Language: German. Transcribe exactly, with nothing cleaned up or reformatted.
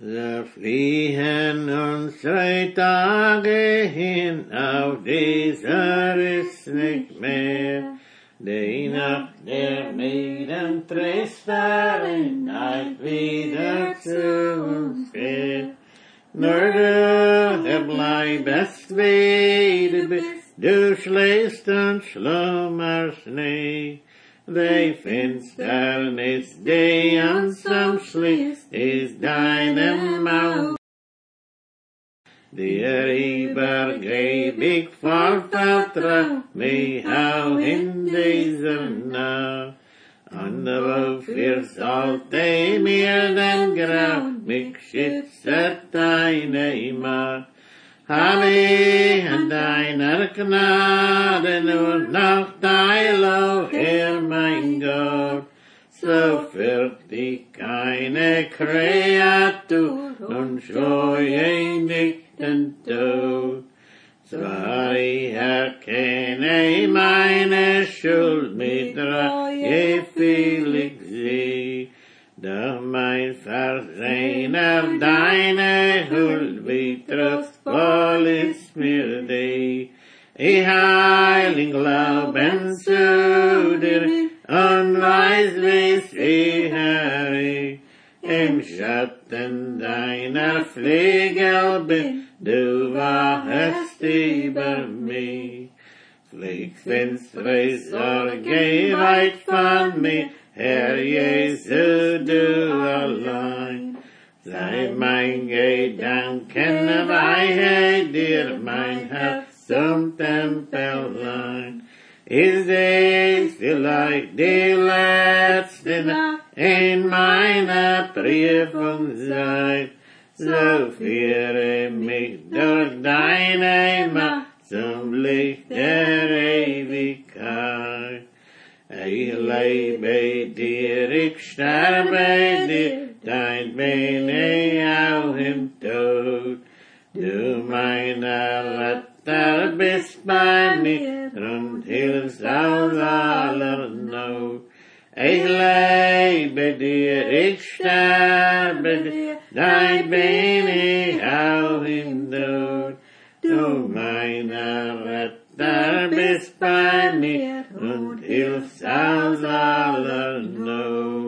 So fliehen uns zwei Tage hin, auf dieser ist nicht mehr. Die Nacht der Mäden Trösterin eilt wieder zu uns her. Nur du, der bleibest wieder bist, du schläfst und schlummerst nie. Die Finsternis, die uns umschließt, ist deinem Auge. Dir übergeb ich voll Vertrauen, mich auch in dieser Nacht. Und wofür sollte mir denn grauen, mich schützt deine Macht. Hab ich an deiner Gnade nur noch teil, o Herr mein Gott. So fürcht ich keine Kreatur und scheue nicht den Tod. Zwar ich erkenne meine Schuld, mit Reue fühl ich sie, doch mein Versähner deine Huld, wie trostvoll ist mir die. Ich heil in Glauben zu dir und weiß, wie's sicher ich im Schatten deiner Flügel bin, du wachest über mich. Fliegt finstere Sorge weit von mir, Herr Jesu, du allein. Sei mein Gedanken weihe dir mein Herz zum Tempellein. Ist es vielleicht die letzte Nacht in meiner Prüfungszeit, so führe mich durch deine Macht zum Licht der Ewigkeit. Ich lebe dir, ich sterbe dir, dein bin ich auch im Tod. Du meiner Retter bist bei mir und hilfst aus aller Not. Ich lebe dir, ich sterbe dir, dein bin ich auch im Tod. Du meiner Retter bist bei mir und hilfst aus aller Not.